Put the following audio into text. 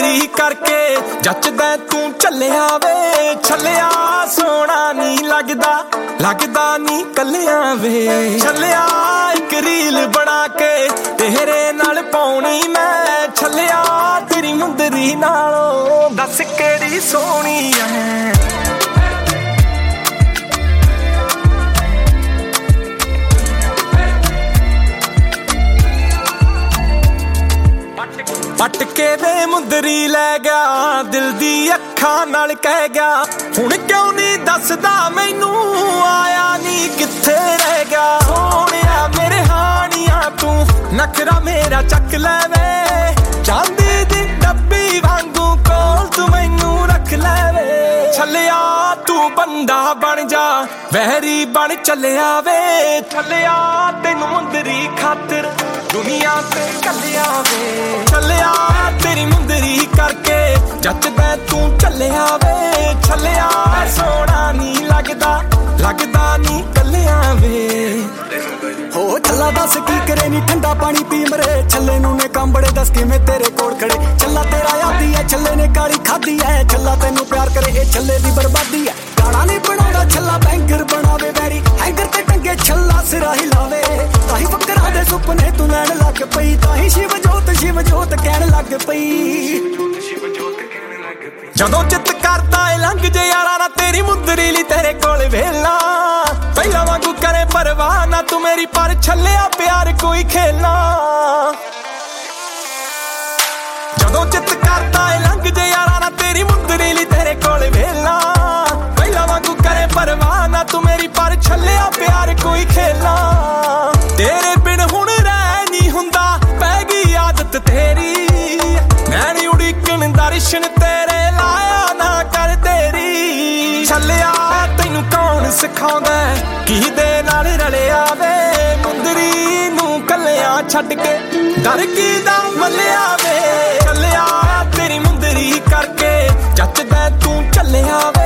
ਮੁੰਦਰੀ करके जचदा तू चलिया वे छलिया सोना नी लगदा लगदा नी कलिया वे छलिया एक रील बना के तेरे नाल पाउणी मैं छलिया तेरी मुंदरी नालों दस केड़ी सोहनी है पटके दे मुंदरी लै गया दिल दी अखां नाल कह गया हुण क्यों नहीं दसदा मैनू आया नी किथे रह गया सोहणिया मेरे हानिया तू नखरा मेरा चक लैवे चांदी दी डब्बी वांगू कोल तू मैनू रख लैवे छलिया तू बंदा बन जा वहरी बन चलिया वे छलिया तेनू मुंदरी खातिर दुनिया ते कलिया वे छलिया तेरी मुंदरी करके जचदा तू चलिया वे छलिया सोना नी लगदा लगदा नी कलिया वे हो छल्ला दस की करे नी ठंडा पानी पी मरे छल्ले नू ने काम बड़े दस किवें तेरे कोल खड़े छल्ला तेरा यादी है छल्ले ने काली खादी है छल्ला तेनू प्यार करे ए छल्ले दी बर्बादी है गाना नहीं बनाउंदा छल्ला बैंकर बनावे वैरी हैंगर ते टंगे छल्ला सिरा हिलावे ताही फकरा दे सुपने तू लैण लग पई ताही शिव जोत कहण लग पई जदों चित करदा ए लंघ जे यारा ना तेरी मुंदरी ली तेरे कोल वेला पहला वांगू करे परवाह ना तू मेरी पर छलिया प्यार कोई खेला जदों चित करदा ए लंघ जे यारा ना तेरी मुंदरी ली तेरे कोल वेला पहला वांगू करे परवाह ना तू मेरी पर छलिया प्यार कोई खेला तेरे बिन हुण रह नहीं हुंदा पै गई आदत तेरी मैं नहीं उड़ीकण दर्शन तेरे लाया ना कर तेरी छलिया तैनू कौन सिखाउंदा किहदे नाल रलिया वे मुंदरी नू कलिया छड्ड के डर की दा मलिया वे छलिया तेरी मुंदरी करके जचदा तू चलिया वे